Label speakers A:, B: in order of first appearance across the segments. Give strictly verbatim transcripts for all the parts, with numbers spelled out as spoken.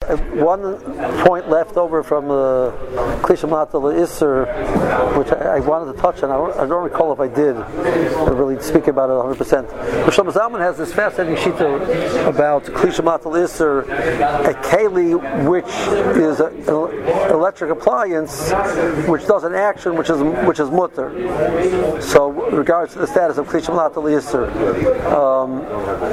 A: uh, one point left over from the Kli Shemata L'Isser, which I, I wanted to touch on. I don't, I don't recall if I did I really speak about it one hundred percent. But Shlomo Zalman has this fascinating shita about Kli Shemata L'Isser, a keli which is an electric appliance which does an action which is which is mutter. So, in regards to the status of Kli Shemata L'Isser, um,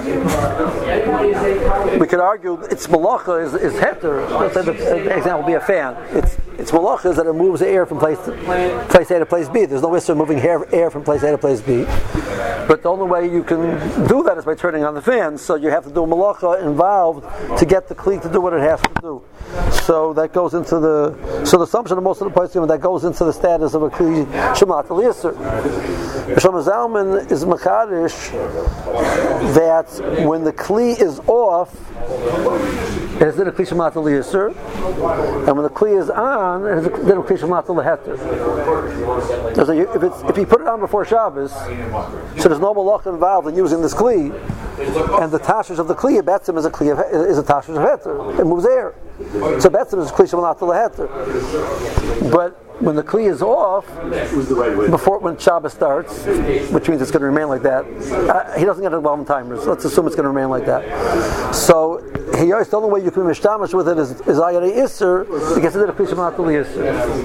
A: we could argue its malacha is, is heter. Let's say the, the example would be a fan. Its its malacha is that it moves the air from place to, place A to place B. There's no issue moving air, air from place A to place B. But the only way you can do that is by turning on the fan. So you have to do a malacha involved to get the kli to do what it has to do. So that goes into the so the assumption of most of the places that goes into the status of a Kli Shemata L'Isser. Shlomo Zalman is machadish that when the kli is off, it is then a Kli Shemata L'Isser, and when the kli is on, it is then a Kli Shemata L'Heter. So you, if it's if you put it on before Shabbos, so there's no malacha involved in using this kli, and the tashish of the kli betzim is a kli of, is a tashish of heter. It moves air. So betzim is a Kli Shemata L'Heter. But when the kli is off, before when Shabbos starts, which means it's going to remain like that, uh, he doesn't get involved in timers. Let's assume it's going to remain like that. So he the only way you can mishtamish with it is is ayari isser because it's a Kli Shemata L'Isser.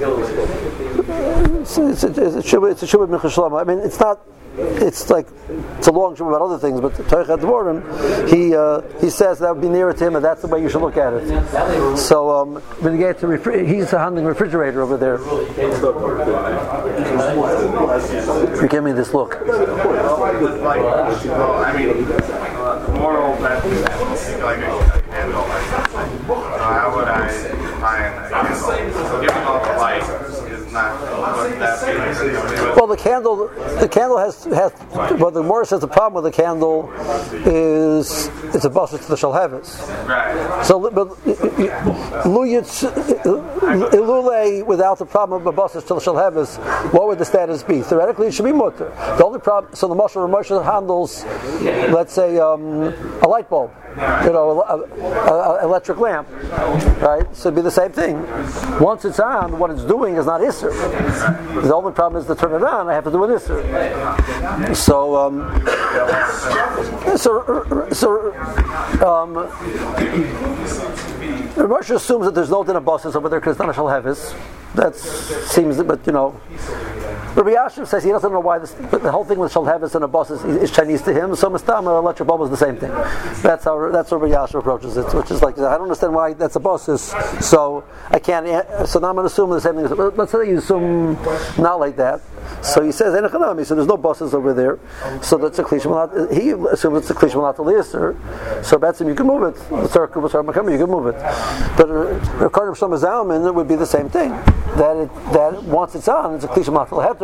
A: It's it's it's a shubah mincha shlama. I mean, it's not. It's like it's a long shubah about other things, but Toich Advorim, he uh, he says that would be nearer to him, and that's the way you should look at it. So um, when you get to refri- he's handling refrigerator over there. You give me this look.
B: I mean, moral that like a candle. How would I find a candle? Giving off the light is not. Would that be?
A: Well, the candle, the candle has has. Well, the Morris says the problem with the candle is it's a busser to the shalhevis.
B: Right.
A: So, but ilule without the problem of busser to the shalhevis, what would the status be? Theoretically, it should be mutter. The only problem, so the Moshe Moshe handles, let's say, um, a light bulb. You know, a, a, a electric lamp, right? So it'd be the same thing. Once it's on, what it's doing is not Isser. The only problem is to turn it on. I have to do an Isser. So, um, so, so, um, Rashi assumes that there's no din of buses over there because it's not a shalhevis. That seems, but you know. Rabbi Yashiv says he doesn't know why this, but the whole thing with shalhevis and a bus is, is Chinese to him. So Mustama electric bulb is the same thing. That's how that's how Rabbi Yashiv approaches it, which is like I don't understand why that's a bus is. So I can't. So now I'm going to assume the same thing. Let's say you assume not like that. So he says Enochanami. So there's no buses over there. So that's a Kli Shemata. He assumes it's a Kli Shemata L'Isser. So that's him. You can move it. You can move it. But according to Shlomo Zalman, it would be the same thing. That it, that once it's on, it's a Kli Shemata L'Heter.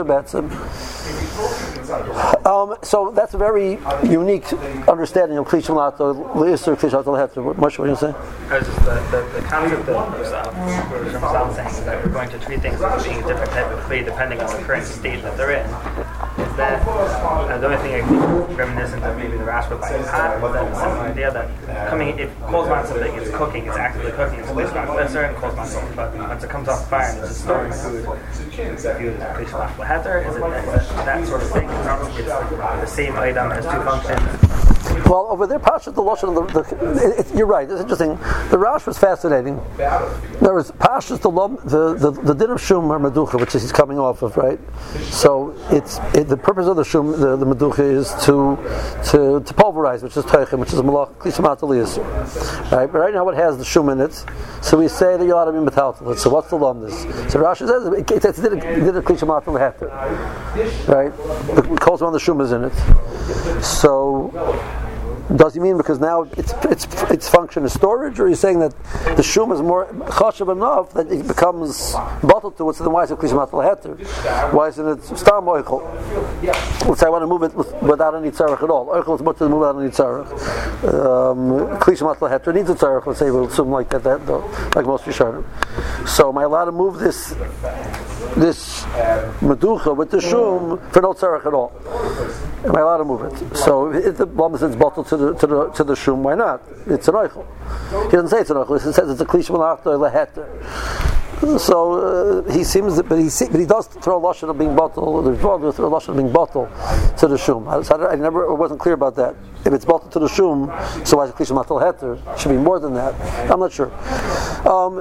A: Um, so that's a very unique understanding of Kli Shemata L'Isser, Kli Shemata L'Heter. What much were you saying?
C: I was just the, the, the concept of Shlomo saying is that we're going to treat things as being a different type of Kli depending on the current state that they're in. Is that uh, the only thing I think reminiscent of maybe the Rashba by hot is that similar idea that coming if Kolzman something is cooking, it's actively cooking, it's Kli Shemata L'Isser and Kolzman something, but once it comes off the fire and it's just storing food, it's viewed as Kli Shemata L'Heter. Is it that, that sort of thing? It's the same item has two functions.
A: Well, over there, Pasha the Lashon. The, the, it, it, you're right. It's interesting. The Rash was fascinating. There was Pasha's the the the, the din of shum or meducha, which is he's coming off of, right? So it's it, the purpose of the shum, the, the meducha, is to to to pulverize, which is teichem, which is malach Kli Shemata L'Isser, right? But right now, it has the shum in it, so we say that you're allowed to be metaltal. So what's the lumdus? So Rashi says it, it's did a Kli Shemata L'Heter, right? The calls on the shum is in it, so. Does he mean because now its its its function is storage, or are you saying that the shum is more chashav enough that it becomes bottled to it? So then why is it Kli Shemata L'Heter? Why isn't it stam oichel? Let's say I want to move it with, without any tzarech at all. Oichel is much to move without any tzarech. Um, Kli Shemata L'Heter needs a tzarech. Let's say we'll assume like that, that though, like most Rishonim. So am I allowed to move this this meducha with the shum for no tzarech at all? am I allowed to move it? So if the Lama says bottle to the to the to the shum, why not? It's an oichel. He doesn't say it's an oichel. He says it's a klish malach leheter. So uh, he seems, but he but he does throw a lashon of being bottle. There's throw a lashon of being bottle to the shum. I, I never I wasn't clear about that. If it's bottle to the shum, so why is it klish malach leheter? It should be more than that. I'm not sure. Um,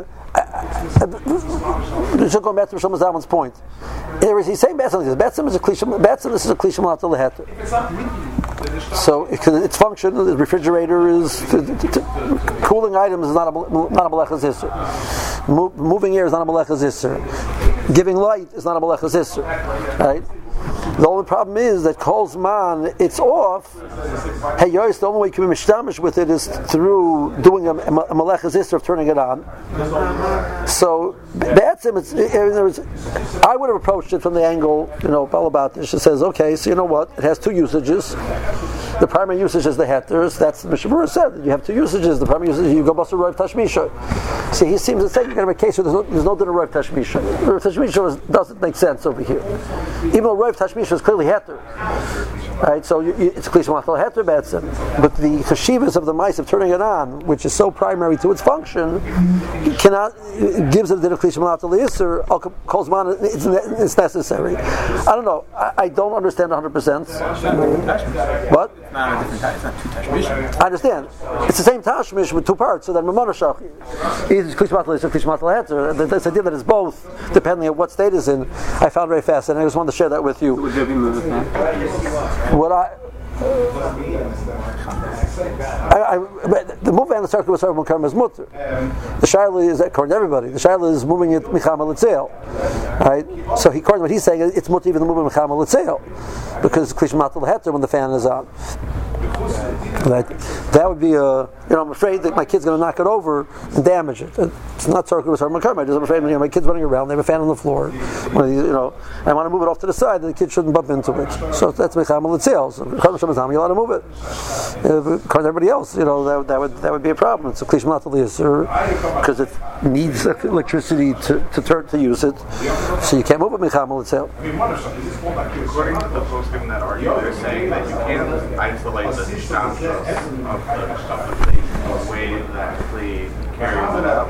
A: Just going back to Rishon Zalman's point, there is he's saying Betzim is Betzim is a klish Betzim this is a klish malach leheter. So it, its function, the refrigerator is to, to, to, cooling items is not a not a malachas isser. Mo- moving air is not a malachas isser. Giving light is not a malachas isser. Right? The only problem is that Kol Zman, it's off. Hey, Yois, the only way you can be mishtamish with it is through doing a, a malachas isser of turning it on. So that's him. It's, it, it, I would have approached it from the angle, you know, all about this. It says, okay, so you know what? It has two usages. The primary usage is the hetters. That's the Mishabura said. You have two usages. The primary usage you go basar roiv tashmisha. See, he seems to say you're going to have a case where there's no, there's no dinner roiv tashmisha. Roiv tashmisha doesn't make sense over here, even though roiv tashmisha is clearly heter. Right, so you, you, it's a klish malach heter betzim. But the cheshivas of the mice of turning it on, which is so primary to its function, cannot it gives it a dinner klish malach leisser. Calls man, it's it's necessary. I don't know. I, I don't understand one hundred percent. What?
D: It's not a different type. It's not two tashmish.
A: I understand. It's the same tashmish with two parts. So that mamona shach is klish malach leisser, klish malach heter. This idea that it's both, depending on what state it's in, I found very fascinating. I just wanted to share that with you.
D: Would there be movement?
A: What I, I, I the move on the circle was Sarv Mukarm is mutter. The shaila is according to everybody. The shaila is moving it micham l'tzeil, right? So he, according to what he's saying, it's mutter even the movement micham l'tzeil because klish matal heter when the fan is on. That that would be a, you know, I'm afraid that my kid's going to knock it over and damage it. It's not circle with Sarv Mukarm. I'm afraid, you know, my kid's running around. They have a fan on the floor. One of these, you know, I want to move it off to the side, and the kid shouldn't bump into it. So that's micham l'tzeil. So you're allowed to move it. Uh, according to everybody else, you know, that, that would that would be a problem. It's a klish malach leisser because it needs electricity to, to turn to use it, so you can't move it micham l'tzeil.
B: According to the posting that argument, they're saying that you can't isolate the sound of the stuff that they way that actually carries it out.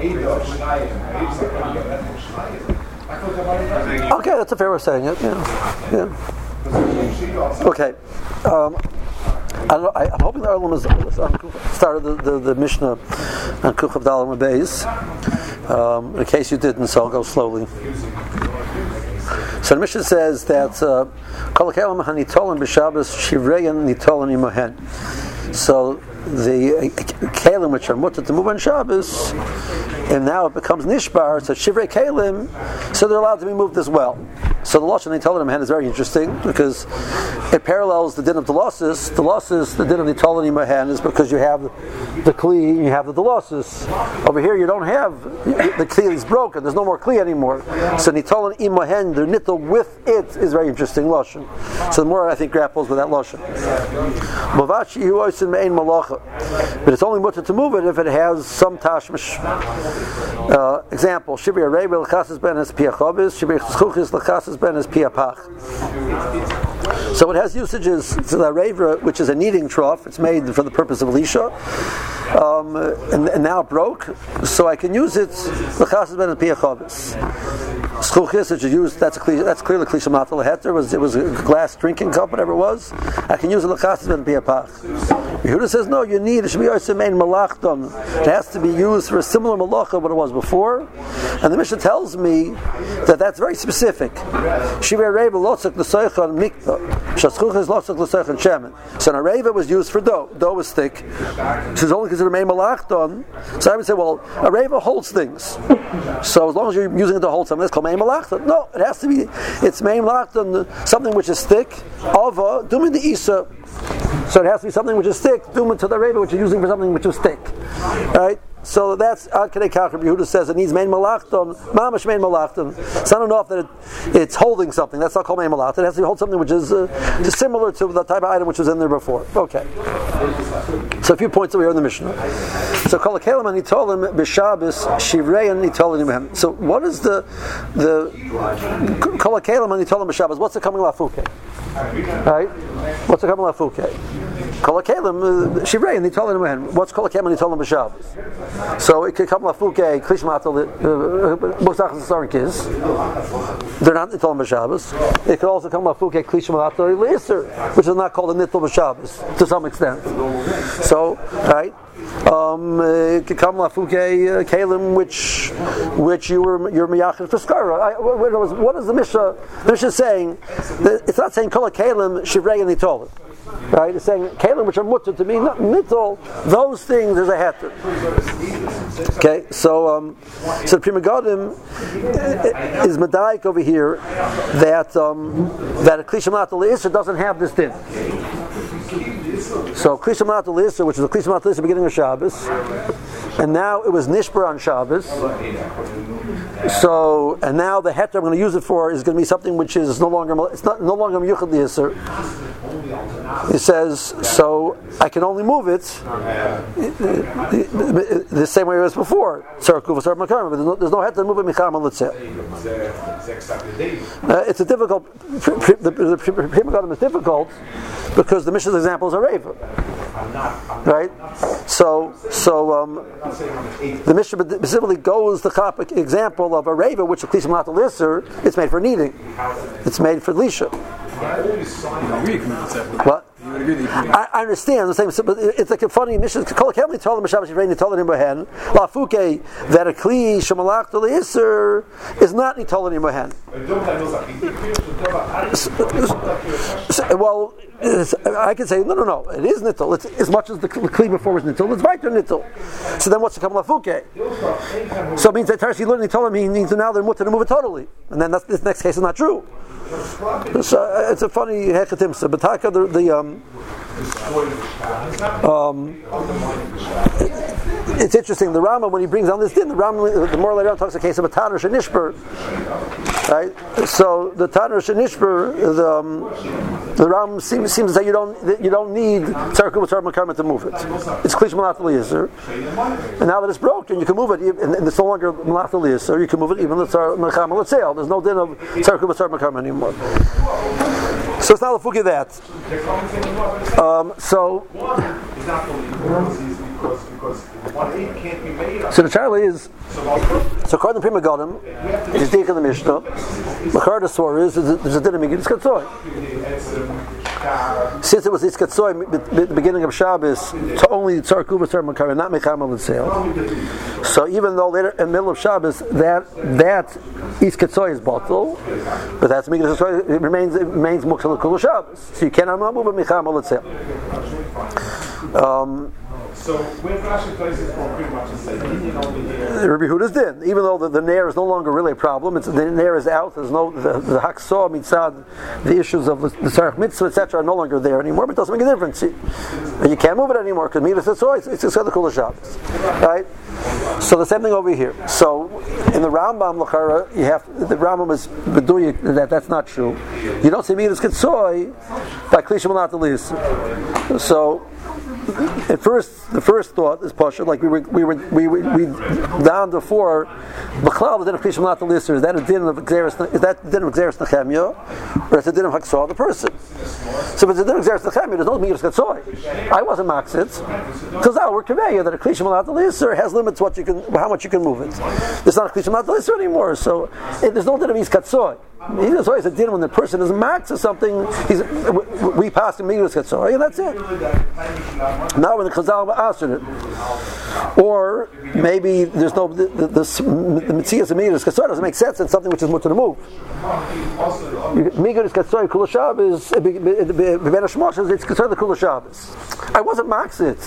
A: Okay, that's a fair way of saying it. Yeah, yeah. Okay. Um, I don't know, I, I'm hoping the Arlem is started the, the, the Mishnah on Kuchav Dalam Beis. Um, in case you didn't, so I'll go slowly. So the Mishnah says that Kol Kalim Hanitolim B'Shabbos Shivreyan Nitolim Imohen. So the Kalim which are mutter to move on Shabbos, and now it becomes Nishbar, so Shivrei Kalim, so they're allowed to be moved as well. So the Lashon Nitolim Imohen is very interesting because it parallels the din of the losses. The losses, the din of Nitolim Imohen is because you have the Kli and you have the losses. Over here you don't have, the Kli is broken, there's no more Kli anymore. So Nitolim Imohen, the Nitol with it is very interesting Lashon. So the more I think grapples with that Lashon. Mavachi Hu Oisin Me'ein Malacha. But it's only mutter to move it if it has some tashmish. Uh, example, Shibri Arei L'chasas ben es piachavis, Shibri Cheschuchis L'chasas ben es piapach. So it has usages to the Arei, which is a kneading trough. It's made for the purpose of Elisha. Um, and, and now it broke, so I can use it L'chasas ben es piachavis. Schuchis, which is used, that's, a, that's clearly Klisha Matal Heter, was it was a glass drinking cup, whatever it was. I can use it L'chasas ben piapach. Yehuda says, no, you need, it should be Yosemein Malachton. It has to be used for a similar malacha what it was before. And the Mishnah tells me that that's very specific. Shivei Reva Lotzak L'Soichon Mikta. Shaschuch is Lotzak L'Soichon Shemen. So an Areva was used for dough. Dough was thick. So it's only considered Mein Malachton. So I would say, well, Areva holds things. So as long as you're using it to hold something, that's called Mein Malachton. No, it has to be, it's Mein Malachton, something which is thick. Ava, Dumin the Isa. So it has to be something which is thick, duma to the reva, which you're using for something which is thick. Right? So that's Ad Kedei Kach. Yehuda says it needs main malachton, mamash main malachton. It's not enough that it, it's holding something. That's not called main malachton. It has to hold something which is uh, just similar to the type of item which was in there before. Okay. So a few points that we are in the Mishnah. So kol hakelim and nitolim b'Shabbos shivrei and nitolim mehem. So what is the the kol hakelim and nitolim b'Shabbos? What's the coming lafuke? Right? What's the coming lafuke? Kol hakelim shivrei and nitolim mehem. What's kol hakelim and nitolim b'Shabbos? So it could come lafuke klishmatel b'sachas sarkis. They're not nitolim b'Shabbos. It could also come lafuke klishmatel leiser, which is not called a nitol b'Shabbos to some extent. So, right, um, it could come lafuke uh, kalim, which which you were you're miyachid for skara. What, what is the Mishnah? The Mishnah is saying that it's not saying kol kalim shivrei and nitolim. Right, it's saying kalim which are mutter to me, not nitol. Those things there's a heter. Okay, so um, so the Pri Megadim is medaik over here that um, that a klisham latal isser doesn't have this din. So klisham latal isser, which is a klisham latal isser beginning of Shabbos, and now it was nishbar on Shabbos. So and now the heter I'm going to use it for is going to be something which is no longer it's not no longer miyuchad li'isser. It says, so I can only move it the same way it was before. But there's no, there's no head to move it micham on litzeh. It's a difficult. The Pri Megadim is difficult because the Mishnah's examples are reva, right? So, so um, the Mishnah specifically goes the chapik example of a reva, which a klisham latal isser, it's made for kneading, it's made for lisha. What? I, I understand. The same, but it's like a funny mission. Kol hakelim told him Shabbos Yivrei nitolim bohen lafuke that a kli shemalach to iser is not nitolim bohen. Well, I can say no, no, no. It is nitol. It's as much as the kli before was nitol. It's weiter nitol. So then, what's the kam lafuke? So it means that Tarsi learning nitolim means now they're mutter to move it totally, and then that's, this next case is not true. So uh, it's a funny hechatimsa, but taka the, the um, um, it, it's interesting. The Rambam, when he brings on this din, the Rambam, the more later on talks a case of a Tanur Shenishber, right? So the Tanur Shenishber, the um, the Rambam seems, seems to say you don't that you don't need tzarku b'tzar makarma to move it. It's klish malat liyaser, and now that it's broken, you can move it, and, and it's no longer malat liyaser. You can move it even l'tzar mecham l'tzeil. There's no din of tzarku b'tzar makarma anymore. So it's not a fuki that. Um, so, so the child is. So according to Pri Megadim, it is dik in the Mishnah. Machar the swore is there's a din of Megillah Skatzoy. Since it was Iskatzoy at the beginning of Shabbos, to only tzar kuva tzar makar, not mecham al sale. So even though later in the middle of Shabbos that that Iskatzoy is bottle, but that's Megillah Skatzoy, it remains it remains muksal kol Shabbos. So you cannot move it mecham al sale. Um,
B: So when Rashi places from pretty much the same
A: Rabbi Yehuda's din, even though the, the nair is no longer really a problem, it's, the nair is out. There's no the, the haksah mitzad, the issues of the, the sarach mitzvah, et cetera, are no longer there anymore. But it doesn't make a difference. You, you can't move it anymore because midas it's always it's the kol Shabbos, right? So the same thing over here. So in the Rambam Lachara, you have the Rambam is beduyik that that's not true. You don't say midas ketzoy by klishim not the least. So. At first, the first thought is pasha, like we were, we were, we we, we down before. B'chlal the din of klishim not the lister. Is that a din of exeris? Is that the din of exeris nechemia, or is it a din of haksah the person? So if it's a din of exeris nechemia, there's no midas katsoy. I wasn't maxit because now we're conveying that a klishim not the lister has limits what you can, how much you can move it. It's not a klishim not the lister anymore. So it, there's no din of is katsoy. Midas always a din when the person is max or something. He's, we pass him midas katsoy, and that's it. Now when the Chazal answered it, or maybe there's no the the, the, the Metzias of Midas Katsoy doesn't make sense. It's something which is mutter to move. Midas Katsoy Kula Shabbos Ben Hashmosh it's Katsoy the Kula Shabbos. I wasn't maxit.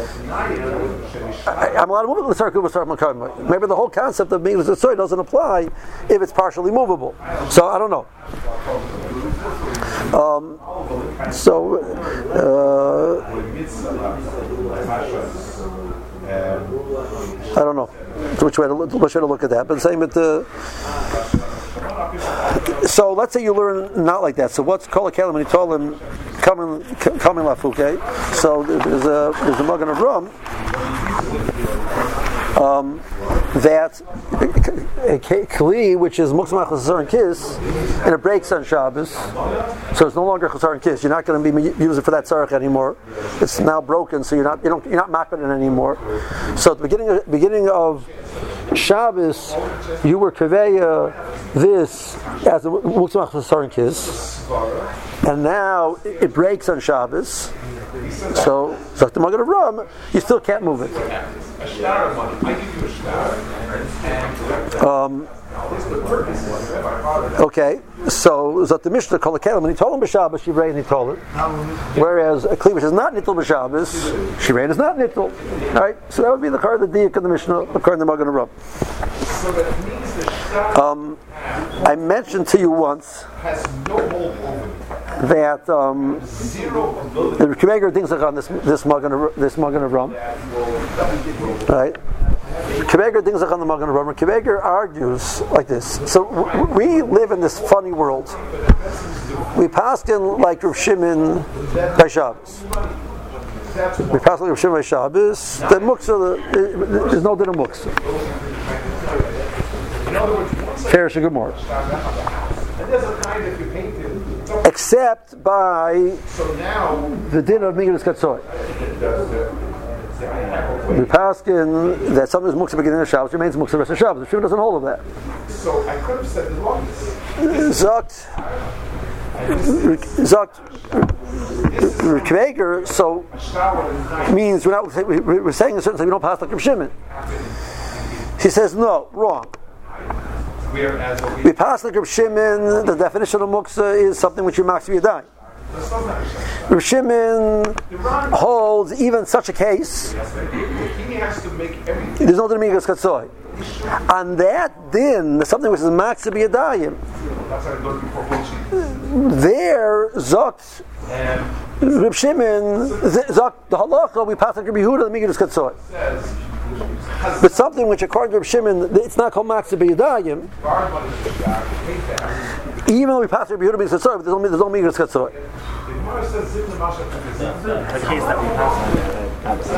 A: I'm allowed to move it with the Sarku B'Sar Makam. Maybe the whole concept of Midas Katsoy doesn't apply if it's partially movable. So I don't know. Um, so, uh, I don't know which way to look, which way to look at that, but same with the. So let's say you learn not like that. So what's Kol HaKelim when he told him coming coming lafuke? So there's a there's a Magen Avraham um, that a kli which is muksmach chasar and kiss, and it breaks on Shabbos, so it's no longer chasar and kiss. You're not going to be using it for that tzarech anymore. It's now broken, so you're not you don't you're not mapping it anymore. So at the beginning of, beginning of Shabbos, you were kaveya this as a muksmach chasar and kiss, and now it, it breaks on Shabbos. So, so the Magen Avraham, you still can't move it. Um, okay, so Zot the Mishnah Kol HaKelim, when he told him b'Shabbos, Shivrei, and he told it. Whereas a kli which is not nittul b'Shabbos, Shivrei is not nittul. All right, so that would be the card of the diak of the Mishnah, according to the Magen Avraham. Um, I mentioned to you once that um, the Rebbe thinks on this this Magen this Magen Avraham, right? Rebbe thinks on the Magen Avraham. Rebbe argues like this. So w- we live in this funny world. We paskin like Rav Shimon by Shabbos. We pass like Rav Shimon by Shabbos. The muksa, there's no din of muksa. Fair Gemara. Except by the din of Migas Katsoy. The paskin that something is muksa beginning of Shabbos remains muksa the rest of Shabbos. The Shimon doesn't hold of that.
B: So I could have said the longest.
A: Zokt, Zokt, Kveger. So means we're not we're saying a certain thing. We don't pass like Rav Shimon. He says no, wrong. We pass like Rav Shimon. The definition of muksa is something which you max yadayim. Rav Shimon holds even such a case. There's no din migas katsoy. On that din, something which is max yadayim. There, zokt Rav Shimon, zokt the halacha. We pass like Rabbi Yehuda the migas katsoy. But something which, according to Rav Shimon, it's not called Max B'Yadayim. Even though we pass Rabbi Yehuda B'Yadayim, but there's no Migas Katsoy.
C: The case that we passed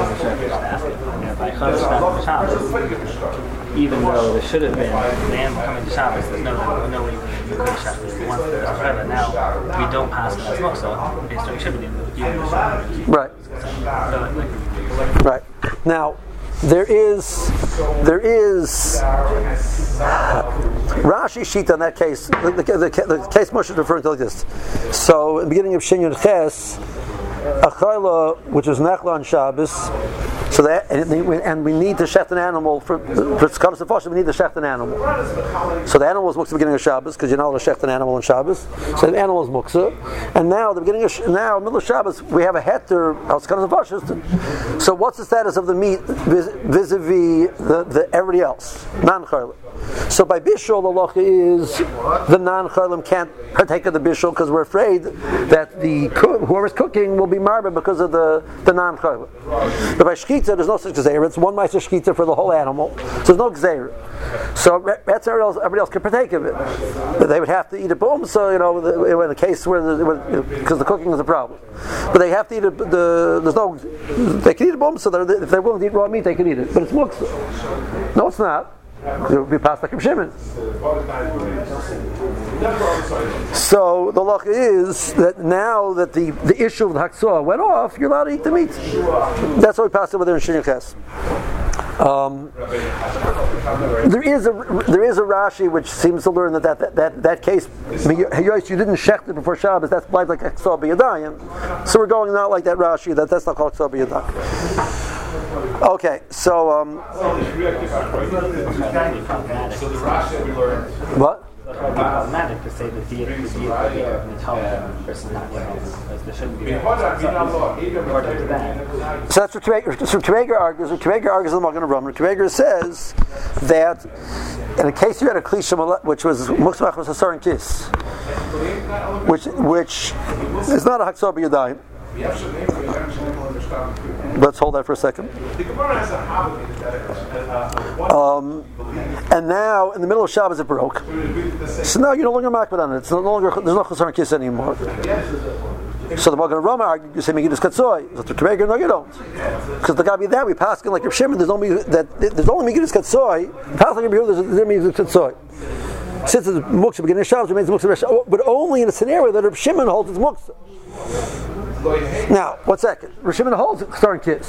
C: on, even though there should have been man coming to Shabbos, there's no, no way we could have Shabbos. Once there's a Chayla, now we don't pass it as Moksa based on Shibbonim.
A: Right. Right. Now, There is, there is uh, Rashi sheet on that case. The, the, the, the case Moshe is referring to like this. So, in the beginning of Shinyon Ches, a chayla which is nechla on Shabbos. So that and, and we need to shecht an animal for for comes to Foshim. We need to shecht an animal. So the animal is muksa at the beginning of Shabbos because you're not allowed to shecht an animal on Shabbos. So the animal is muksa, and now the beginning of now middle of Shabbos we have a heter. So what's the status of the meat vis-a-vis the, the everybody else non chayla? So by bishul the halacha is the non chaylim can't partake of the bishul because we're afraid that the whoever's cooking will be marba because of the the non chaylim. But by shkita there's no such gzeira. It's one ma'aser shkita for the whole animal. So there's no gzeira. So that's everybody else, everybody else can partake of it. But they would have to eat a boom. So you know, the, in the case where because the, the cooking is a problem, but they have to eat a, the there's no they can eat a boom. So they're, if they're willing to eat raw meat, they can eat it. But it's muksa. No, it's not. It would be passed like Rav Shimon. So the law is that now that the, the issue of the haksah went off, you're allowed to eat the meat. That's why we passed over there in Shinyon Ches. Um, there is a there is a Rashi which seems to learn that that that, that, that case you didn't shecht it before Shabbos. That's applied like haksah b'yadayim. So we're going out like that Rashi that that's not called haksah b'yadayim. Okay, so um, what?
C: Problematic to say the diet is the diet versus not because there shouldn't be according to that.
A: So that's what Rebbe argues. Rebbe argues in the Magen Avraham. Rebbe says that in a case you had a klisha which was muksmach was hasar and kiss, which which is not a haksah b'yadayim. Let's hold that for a second. Um, and now, in the middle of Shabbos, it broke. So now you're no longer makbid on it. It's no longer, there's no chasar kiss anymore. So the Magen Rama argued, you say Megidus Katsoy. So the K'meger, no, you don't, because the Gabi that we pass like Reb Shimon. There's only that there's only Megidus Katsoy. Pass like Reb Yehuda, there's Megidus Katsoy. Since it's muksa beginning of Shabbos, it remains muksa, but only in a scenario that Reb Shimon holds it's muksa. Now, one second. Reb Shimon holds chasar kiss.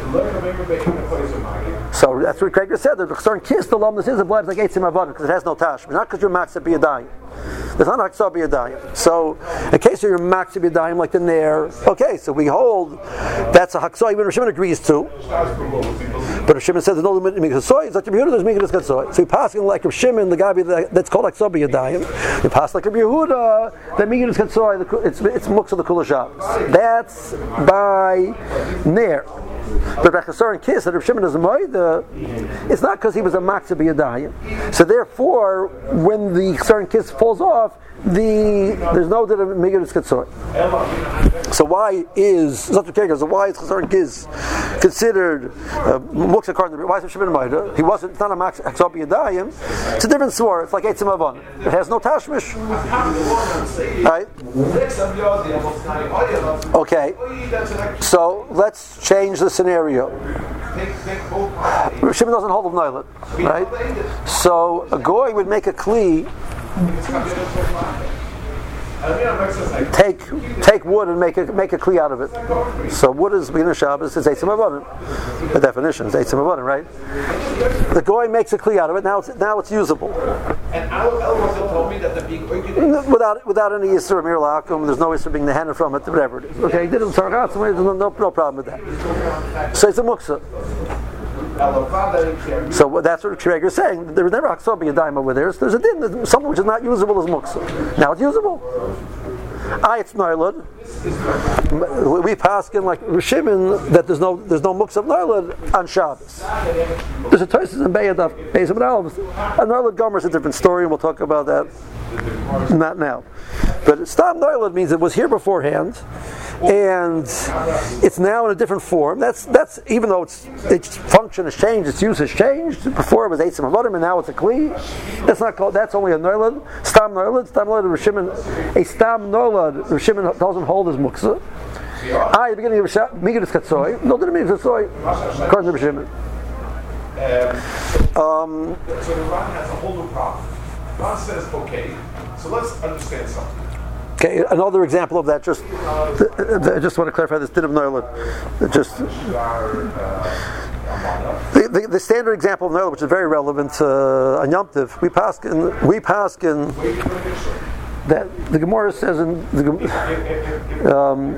A: So that's what Craig said. The chasar kiss, the lumnus is a blabs like eitzim avodah because it has no tashma, not because you're makseh b'yadayim. There's not haksah b'yadayim. So, in case you're makseh b'yadayim like the nair, okay. So we hold that's a haksah. Even Reb Shimon agrees to, but Reb Shimon says there's no limit to mikdasoy. It's like Reb Yehuda, there's mikdas katsoy. So we pass like Reb Shimon, the guy that's called haksah b'yadayim. We pass like Reb Yehuda, that mikdas katsoy. It's it's muksa the kula shabbos. That's by nair. But by chasar and kiss that Reb Shimon is a moida, it's not because he was a makseh b'yadayim. So therefore, when the chasar and kiss falls off, the there's no that megidus katsor. So why is so why is chasar and kiss considered muksa according to why is Reb Shimon a moida? He wasn't. It's not a makseh b'yadayim. It's a different swar. It's like eitzim avon. It has no tashmish. Right? Okay. So let's change the scenario. Reb Shimon doesn't hold of noilet, right? So a goy would make a kli. Take take wood and make a make a kli out of it. So wood is beginning of Shabbos. It's eitzim avodim. The definition is eitzim avodim, right? The goy makes a kli out of it. Now it's now it's usable.
E: And Al also told me that the big
A: without without any yisur mir lakum. There's no yisur being the henna from it. Whatever it is. Okay, he did it in sargat. So there's no, no no problem with that. So it's a muksa. So that's what Kreger is saying. There was never haksah b'yadayim over there. So there's a din, there's something which is not usable as muksa. Now it's usable. Ah, it's noilad. We pass in like Reb Shimon that there's no there's no muksa of noilad on Shabbos. There's a Tosfos in Beyadaf, Beis Aleph. A noilad gomer is a different story, and we'll talk about that. Not now. But stam noilad means it was here beforehand, and it's now in a different form. That's that's even though its its function has changed, its use has changed. Before it was eitzim avodim, and now it's a kli. That's not called. That's only a noilad. Stam noilad. Stam noilad. Reb Shimon. A stam noilad. Reb Shimon doesn't hold as muksa. Ah, at the beginning of Megidus Katsoy. No, didn't Megidus Katsoy. According to Reb Shimon. Um.
E: So the Ran has a whole new problem. Ran says, okay, so let's understand something.
A: Okay, another example of that. Just, I just want to clarify this din of noilad. Just the, the, the standard example of noilad, which is very relevant uh, on Yom Tov. We paskin, we paskin that the Gemara says in the um,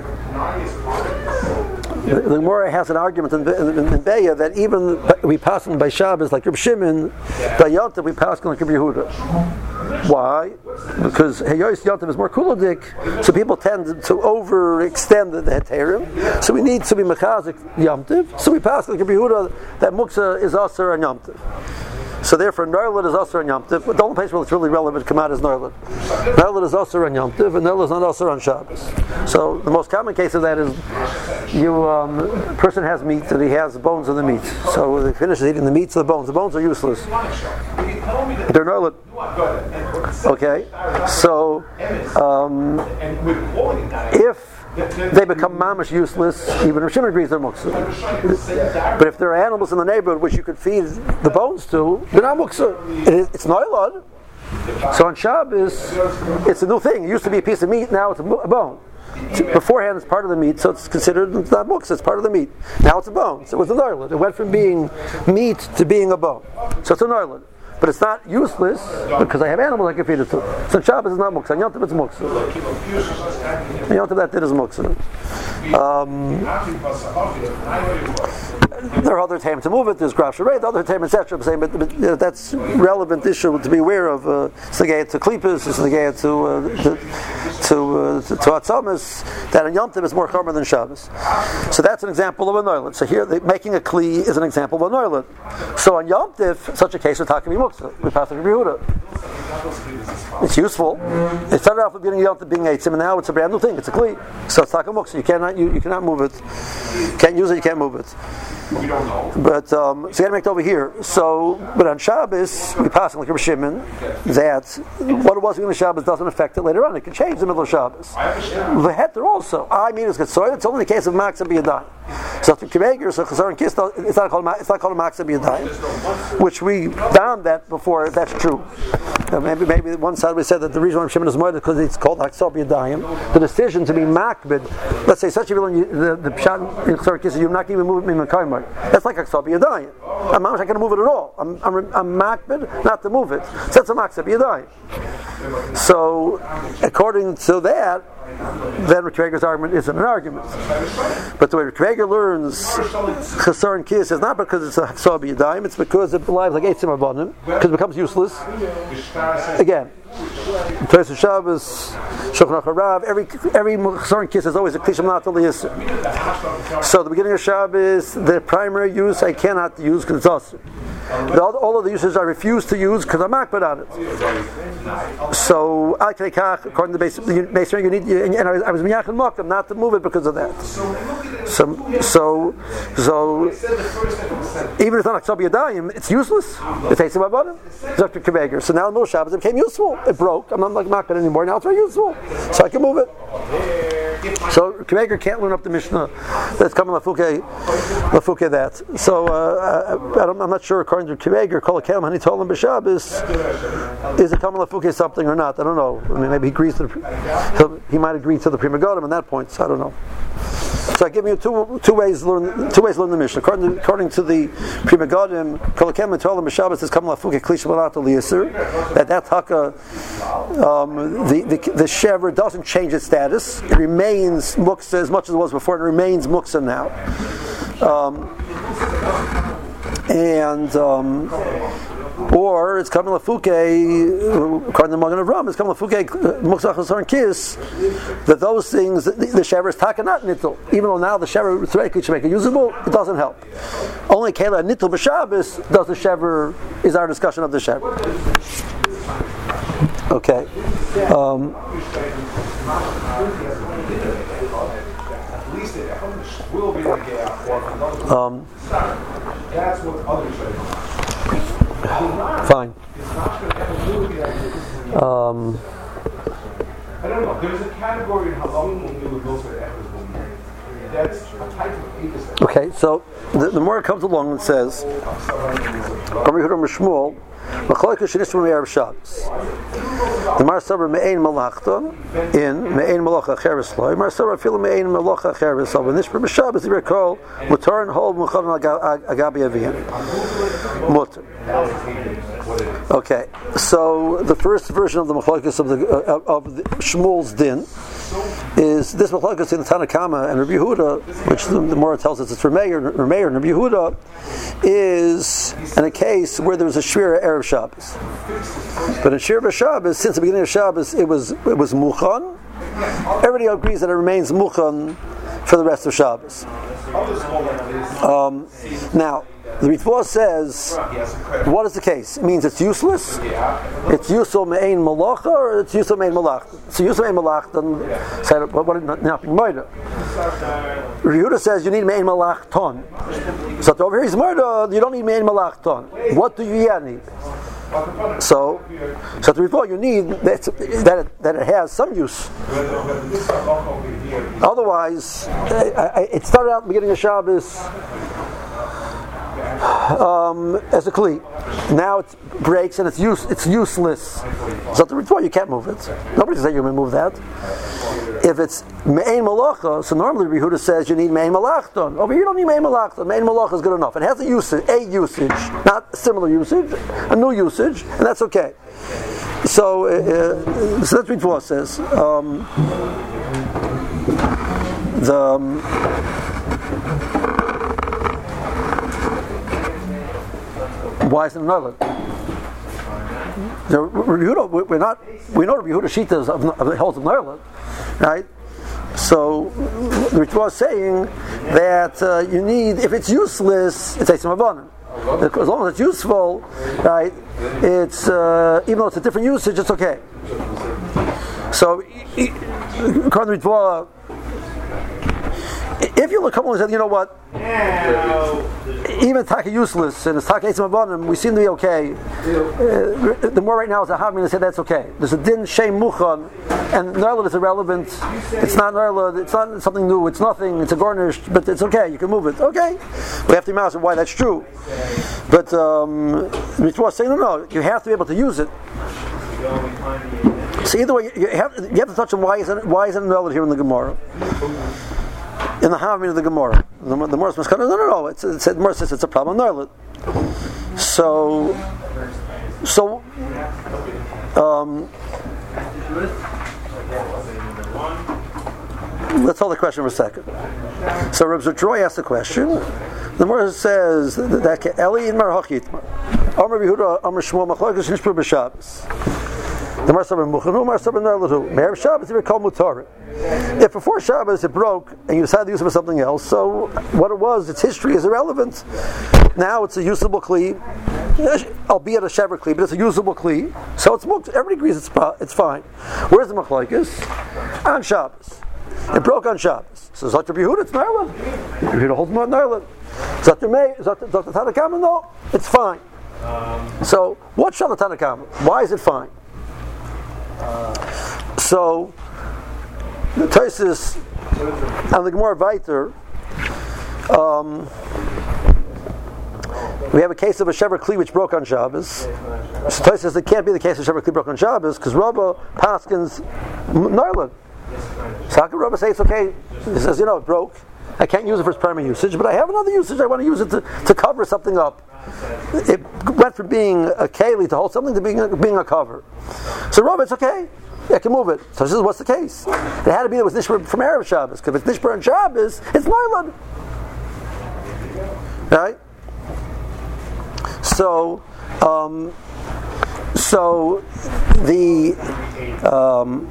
A: the, the Gemara has an argument in, in, in, in Beya that even we paskin by Shabbos like Reb Shimon, by Yom Tov we paskin like Reb Yehuda. Why? Because Heyois Yontiv is more kuladik, so people tend to overextend the heterim. So we need to be mechazik Yontiv. So we pass like Rabbi Yehuda that muksa is aser and Yontiv. So therefore, Noilad is aser and Yontiv. But the only place where it's really relevant to come out is Noilad. Noilad is aser and Yontiv, and Noilad is not aser on Shabbos. So the most common case of that is you um, a person has meat and he has bones in the meat. So when he finishes eating the meat, so the bones. The bones are useless. They're Noilad. Okay, so um, if they become mamish useless, even Reb Shimon agrees they're muksa. But if there are animals in the neighborhood which you could feed the bones to, they're not muksa. It's noilad. So on Shabbos, it's a new thing. It used to be a piece of meat, now it's a bone. Beforehand, it's part of the meat, so it's considered it's not muksa. It's part of the meat. Now it's a bone. So it was a noilad. It went from being meat to being a bone. So it's a noilad. But it's not useless because I have animals I can feed it to. So Shabbos is not muksa. Yom Tov it's muksa. Yom Tov that did is muksa. Um, there are other times to move it. There's graf sharei, the other time et cetera. I'm saying, but, but you know, that's relevant issue to be aware of. Uh, it's negated to klippas. It's negated to uh, to to, uh, to, to atzamas. That in Yom Tov is more chomer than Shabbos. So that's an example of a noilad. So here, the, making a kli is an example of a noilad. So on Yom Tov, such a case we're talking about muksa. We pass the Rabbi Yehuda. It's useful. It started off with being Yom being Eitzim, and now it's a brand new thing. It's a Kli. So it's like a muksa. You cannot you, you cannot move it. You can't use it. You can't move it.
E: We don't know.
A: But um, so you got to make it over here. So, but on Shabbos we pass like a Shimon that what it was in the Shabbos doesn't affect it later on. It can change in the middle of Shabbos.
E: I understand.
A: The heter also. I mean, it's good. So it's only in the case of Maksa B'Yadayim. So to Kiveger, so Chazar and Kiss, it's not called it's not called Maksa B'Yadayim, which we found that before. That's true. Uh, maybe maybe one side we said that the reason why Shimon is more because it's called Maksa B'Yadayim. The decision to be makbid. Let's say such a the the pshat in Chazar and Kiss, you're not even moving in Mekaymer. That's like Maksa B'Yadayim. I'm not going to move it at all. I'm I'm, I'm makbid not to move it. So that's a Maksa B'Yadayim. So according to that, then Rekeger's argument isn't an argument. But the way Rekeger learns Chasar and Kis is not because it's a Haksah B'Yadayim, it's because it lies like Eitzim Abanim, because it becomes useless. Again, Tosefos Shabbos, Shulchan Aruch Harav, every every Chasar and Kis is always a Klisham Natal Yisr. So the beginning of Shabbos, the primary use I cannot use because it's Asr. All, all of the usages I refuse to use because I'm makbid on it. So, according to the base, you need, and I was, I was miyach and mocked them not to move it because of that. So, so, so even if it's not Aksab Yadayim, it's useless. It takes him about it. Doctor Kiveger. So now in Mil Shabbos it became useful. It broke. I'm not like makbid anymore. Now it's very useful. So I can move it. So Kiveger can't learn up the Mishnah that's coming lafuke, lafuke that. So uh, I, I'm not sure. According to Kiveger, Kol Hakelim Hani Tolam B'Shabbos, is it coming lafuke something or not? I don't know. I mean, maybe he agrees to the, he might agree to the Pri Megadim on that point. So I don't know. So I give you two two ways to learn two ways to learn the Mishnah. According to, according to the Pri Megadim, Kol Hakelim Hani Tolam B'Shabbos is coming lafuke Klish Malato Liyaser. That that taka um, the the the shever doesn't change its status. It remains muksa as much as it was before. It remains muksa now. Um, and um, or it's coming lafuke according to Magen Avraham, it's coming lafuke muksach Chasar and Kis, that those things the, the shever is takanat nittul, even though now the shever theoretically should make it usable, it doesn't help. Only kela nittul b'Shabbos does the shever, is our discussion of the shever. Okay. Um,
E: will be like a
A: um,
E: that's what others say.
A: Fine. Um,
E: I don't know. There's a category in halal when we would go for efforts. That's a type of atheist.
A: okay, so the, the more it comes along and says, Rabbi Yehuda Mishmuel, Machlokes shenishma me'erev Shabbos. The Mar Sabar me'ein malachton in me'ein malacha acheres loy. Mar Sabar afilu me'ein malacha acheres loy. Nishma b'Shabbos the call mutar and hold muchavan agabi aviyim. Mutar. Okay, so the first version of the machlokes of the uh, of the Shmuel's din is this machlokes in the Tanna Kama and Rabbi Yehuda, which the, the Gemara tells us it's Rameir, Rameir and Rabbi Yehuda, is in a case where there was a shvira erev Shabbos. But in shvira Shabbos, since the beginning of Shabbos, it was it was muchan. Everybody agrees that it remains muchan for the rest of Shabbos. Um, now. The Ritva says, what is the case? It means it's useless? It's useful me'ein malacha, or it's useful me'ein malach? It's useful me'ein malach, then say, what is not being murder? Yehuda says you need me'ein malach ton. So over here is murder, you don't need me'ein malach ton. What do you yet need? So, so the Ritva you need that it, that it has some use. Otherwise, it started out at the beginning of Shabbos, Um, as a kli. Now it breaks and it's use it's useless. So the Ritva you can't move it. Nobody says you can move that. If it's me'ein malacha, so normally Yehuda says you need me'ein malachton. Over here you don't need me'ein malachton. Me'ein malacha is good enough. It has a usage, a usage, not similar usage, a new usage, and that's okay. So, uh, so that's what Ritva says. Um, the um, Why is it another? We're not. We know Rabbi Yehuda Shita is of, of the hills of Nerland, right? So the Ritva is saying that uh, you need, if it's useless, it's Eitzim Abanim. As long as it's useful, right? It's uh, even though it's a different usage, it's okay. So, according to Ritva, if you look up and say, you know what, even taka useless and it's taka etzim avanim, we seem to be okay. Uh, the more right now is a havmin to say that's okay. There's a din shem muchan, and nerlad is irrelevant. It's not nerlad. It's not something new. It's nothing. It's a garnished, but it's okay. You can move it. Okay. We have to imagine why that's true. But um, Mitzvah is saying no, no. You have to be able to use it. So either way, you have you have to touch on why isn't why isn't nerlad here in the Gemara. In the Havmin of the Gemara, the, the Gemara says, no, no, no. It's, it's, the Gemara says it's a problem. Nerlad. So, so, um, let's hold the question for a second. So, Reb Zotroy asked the question. The Gemara says that Eli in Marhachit, Amar Yehuda, Amar Shmuel, Machlokes Nishpur b'Shabbos. The Marsaber Muchanu, Marsaber Nerladu. Me'er Shabbos, you call Mutar. If before Shabbos it broke and you decided to use it for something else, so what it was, its history is irrelevant. Now it's a usable kli, albeit a shever kli, but it's a usable kli. So it's everybody agrees it's it's fine. Where's the machlokes? On Shabbos. It broke on Shabbos. So Zot Rabbi Yehuda, it's Nerlad. Rabbi Yehuda holds more Nerlad. Zot Mei, Zot Tanna Kama, no, it's fine. So what's Shal Tanna Kama? Why is it fine? So the Tosfos and the Gemara Vayter, um, we have a case of a shever kli which broke on Shabbos. So Tosfos says it can't be the case of shever kli broke on Shabbos because Rabba paskins Nerlad. So how can Rabba say it's okay? He says, you know, it broke. I can't use it for its primary usage, but I have another usage. I want to use it to, to cover something up. It went from being a keli to hold something to being a, being a cover. So Rabba, it's okay. I can move it. So this is what's the case. It had to be that it was Nishbar from Erev Shabbos. Because if it's Nishbar on Shabbos, it's Nerlad. Right? So, um, so the um,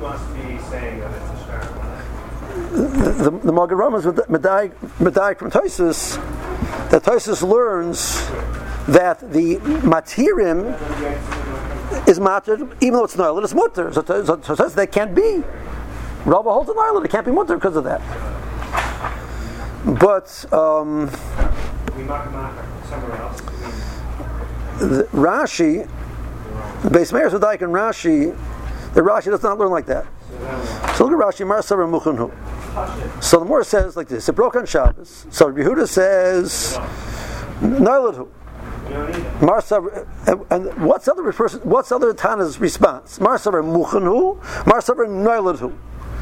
A: the, the, the Magen Rama is Medayik from Tosfos, that Tosfos learns that the matirim is matter, even though it's Nerlad, it's mutter. So, so, so, so that can't be. Rabba holds a Nerlad, it can't be mutter because of that. But um, the, Rashi, the Beis Meir Sadaik and Rashi, the Rashi does not learn like that. So look at Rashi, Marsaber Muchanu. So the Morah says like this: it broke on Shabbos. So Rabbi Yehuda says Nerlad. Marsaber, and, and what's other person? What's other Tana's response? Marsaber Muchanu, Marsaber Nerlad.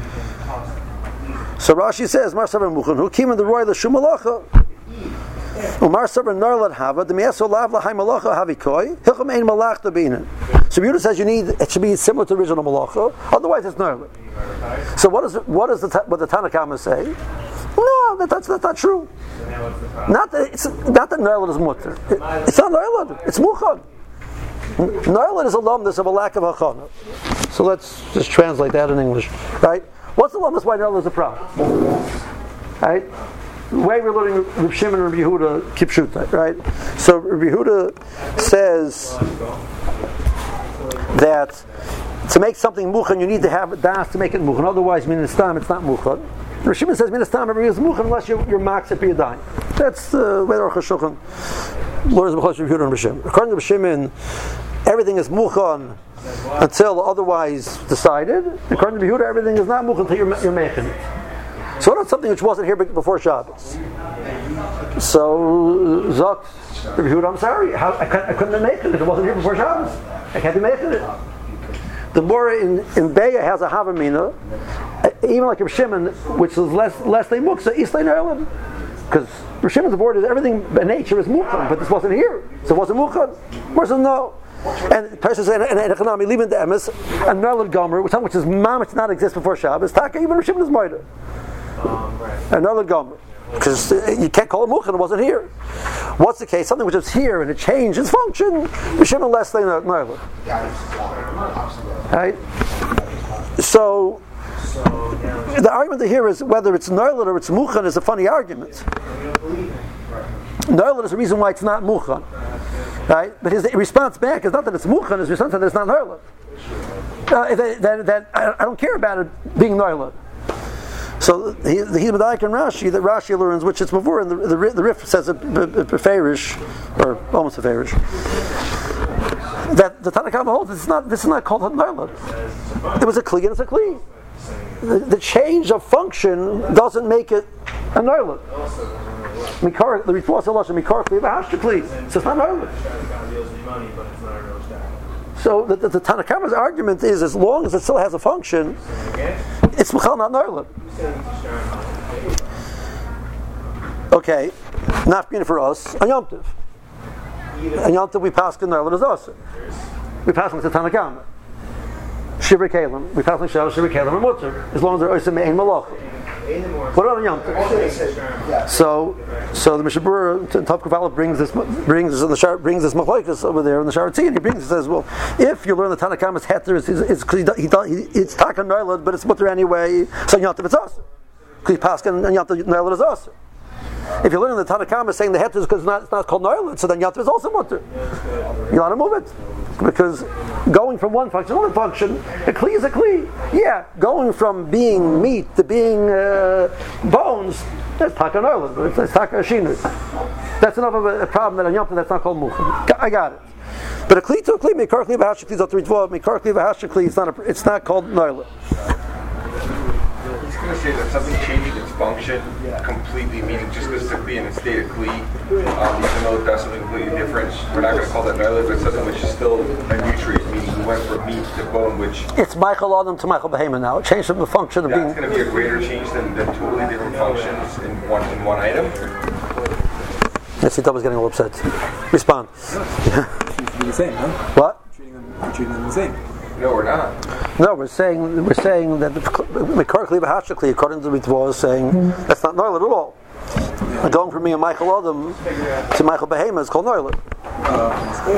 A: So Rashi says Marsaber Muchanu, Kim in the Roy the Shumalacha. Marsaber Nerlad Hava, the Measo Lav Lahai Malacha Havikoi, Hilcham Ein Malach Dabinin. So Yehuda says you need it should be similar to the original Malacha, otherwise it's Nerlad. So what is what does the what the Tanna Kama say? No, that, that's that's not true. Not that it's not that Nerlad is mutter. It, it's not Nerlad. It's Muchad. Nerlad is a lumdus of a lack of hachana. So let's just translate that in English, right? What's the lumdus why Nerlad is a problem? Right? The way we're learning Reb Shimon and Reb Yehuda Kipshuta, right? So Reb Yehuda says that to make something muchan, you need to have a das to make it muchan. Otherwise, min hastam, it's not muchan. Reb Shimon says min hastam every is muchan unless you're, you're max at biyadayim. That's the way the Aruch HaShulchan learns Reb Yehuda and Reb Shimon. According to Reb Shimon, everything is muchan until otherwise decided. According to Reb Yehuda, everything is not muchan until you're, you're making it. So not something which wasn't here before Shabbos. So Zot, Reb Yehuda, I'm sorry, How, I, couldn't, I couldn't make it because it wasn't here before Shabbos. I can't be making it. The Mora in, in Beya has a Havamina, even like Reb Shimon, which is less less than Muksa, Islay Nerlad. Because Reb Shimon's board is everything by nature is Mukhan, but this wasn't here, so it wasn't Mukhan. Mora says no. And the person says, and Economy, leaving the Emes, and Nerlad Gomer, which is Mam, which did not exist before Shabbos, Taka, even Reb Shimon is Moida. And Nerlad Gomer. Because you can't call it Mukhan, it wasn't here. What's the case? Something which is here and it changed its function, Reb Shimon less than Nerlad. Right? So, the argument here is whether it's Nerlad or it's Mukhan is a funny argument. Noilad is the reason why it's not Muchan. Right? But his response back is not that it's Muchan, his response that it's not Noilad. Uh, that, that, that I, I don't care about it being Noilad. So he, he's Medayik and Rashi, that Rashi learns, which it's before, and the, the, the Rif says it beferish, or almost beferish, that the Tanna Kama holds this is not this is not called Noilad. It was a Kli and it's a Kli. The, the change of function doesn't make it a Noilad. Mikar, the Ritva Salasha Mikar Kli v'Hashta Kli. So it's not Noilad. So the, the, the Tanna Kama's argument is, as long as it still has a function, it's Michal, not Noilad. Okay, not being for us, a Yom Tov. A Yom Tov we pass in Noilad as us. We pass in the Tanna Kama. Shivri Kalim, we pass in Shav, Shivri Kalim and Mutter, as long as they're Oisem Ein Malach. What about a Yom Tov? So, so the Mishabura Tav Kavala brings this, brings in the shar, brings this machlokes over there in the Sharatzi, and he brings, he says, well, if you learn the Tanna Kama's heter, it's it's he, he, it's Taka Noilad, but it's Mutter anyway. So Yom Tov it's Aser. Because Paskin and Yom Tov Noilad is Aser. If you learn the Tanna Kama saying the heter is because it's not, it's not called Noilad, so then Yom Tov is also Mutter. You want to move it. Because going from one function to another function, a Kli is a Kli. Yeah, going from being meat to being uh, bones, that's Taka Noilad, but it's, it's Taka Ashinu. That's enough of a, a problem that a Yom Tov that's not called Muchan. I got it. But a Kli to a Kli, Mikar Kli v'Hashta Kli, Zot Ritva, Mikar Kli v'Hashta Kli, it's not a, it's not called Noilad.
F: He's going to say that something changing its function completely, meaning just because it's being in a state of Kli, um, even though it does something completely different, we're not going to call that Noilad, but something which is still a nutrient, meaning we went from meat to bone, which...
A: It's Michael Adam to Michael Behema now. It changed from the function of
F: that's
A: being...
F: That's going to be a greater change than, than totally different functions in one in one item?
A: Yes, he was getting a little upset. Respond.
D: Treating them the same, huh?
A: What?
D: Treating them, you're treating them the same.
F: No, we're not.
A: No, we're saying we're saying that the Mikar Kli v'Hashta Kli, according to the Ritva, is saying that's not Noilad at all. Yeah. Going from me and Michael Adam to Michael Behema is called Noilad. Uh,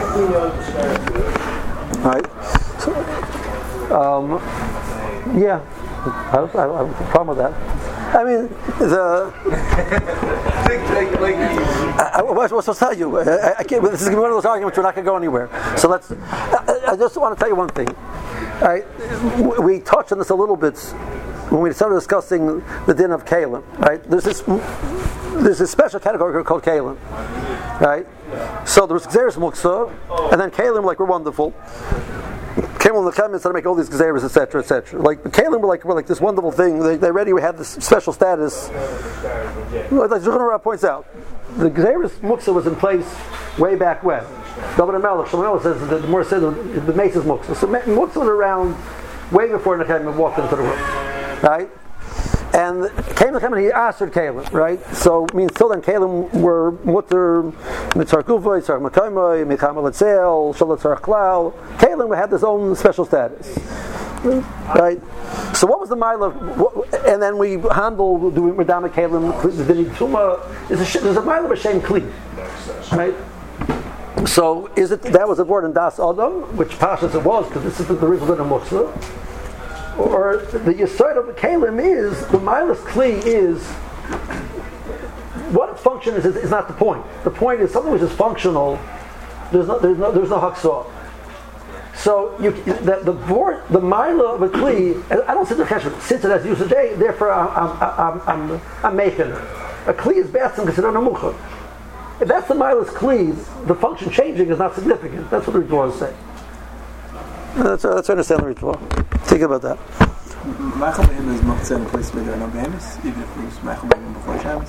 A: right? So, um, yeah, I don't, I don't have a problem with that. I mean, the.
F: like, like,
A: I, I, what was I supposed to tell you? I, I can't, this is going to be one of those arguments we're not going to go anywhere. So let's. I, I just want to tell you one thing. Right? We touched on this a little bit when we started discussing the din of Kalim. Right? There's this. There's a special category called Kalim. Right? So there was Gzeres Muksa, and then Kalim, like, we're wonderful. Kalim the Kalim to make all these Gzeres, et cetera, et cetera. Like the Kalim were like were like this wonderful thing. They, they already had this special status. Like Zuchan Rav points out, the Gzeres Muksa was in place way back when. David Melech, Shlomo says that the more said the Mace is Muksa. So Muksa was around way before the Kalim walked into the world, right? And Kalim Kalim, he answered Kalim, right? So, I mean, till then, Kalim were Mutter, Mitzar Kuvay, Tzar Makaimai, Mikam Eletzel, Shalat Tzar Klal. Kalim had this own special status, right? So, what was the mile of, and then we handle doing Madama Kalim, the Tuma, there's a mile of a Shem Kli, right? So, is it, that was a word in Das Adam, which Pashas it was, because this is the reason of Muksa. Or the Yesod of the Kalim is, the Milas Kli is, what its function is, is is not the point. The point is something which is functional, there's no there's no there's no Haksah. So you the the board, the Mila of a Kli, I don't sit the Cheshvan, since it has usage A, therefore I'm I'm I'm I'm, I'm making it. A Kli is best and considered Namucha. If that's the Milas Kli, the function changing is not significant. That's what the Ritva is saying. That's that's I understand the Ritva. Think about that.
D: Michael Behema is Moktzeh in a place where there are no Behemoths, even if it was Michael Behema before Shabbos?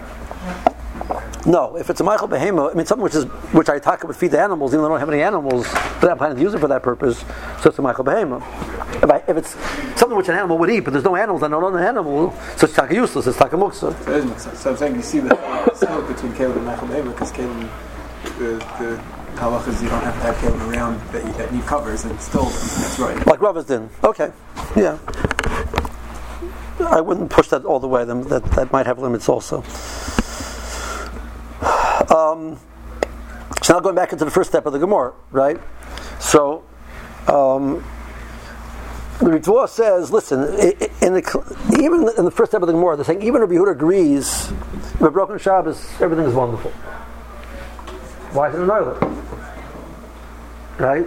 A: No, if it's a Michael Behema, I mean something which is which I talk about feed the animals, even though I don't have any animals, but I'm planning to use it for that purpose, so it's a Michael Behema. If, I, if it's something which an animal would eat, but there's no animals, I don't own an animal, so it's taka useless, it's taka muksa.
D: So it is muksa. So I'm saying you see the split between Kalim and Michael Behema, because Kalim, the, the halachas, you don't have to have Kalim around that you, that need covers, and still, that's right.
A: Like Rava's din. Okay. Yeah. I wouldn't push that all the way, then that, that might have limits also. Um, so now going back into the first step of the Gemara, right? So, um, the Ritva says, listen, in the, even in the first step of the Gemara, they're saying even Rabbi Yehuda agrees, if a broken Shabbos, everything is wonderful. Why is it an island? Right?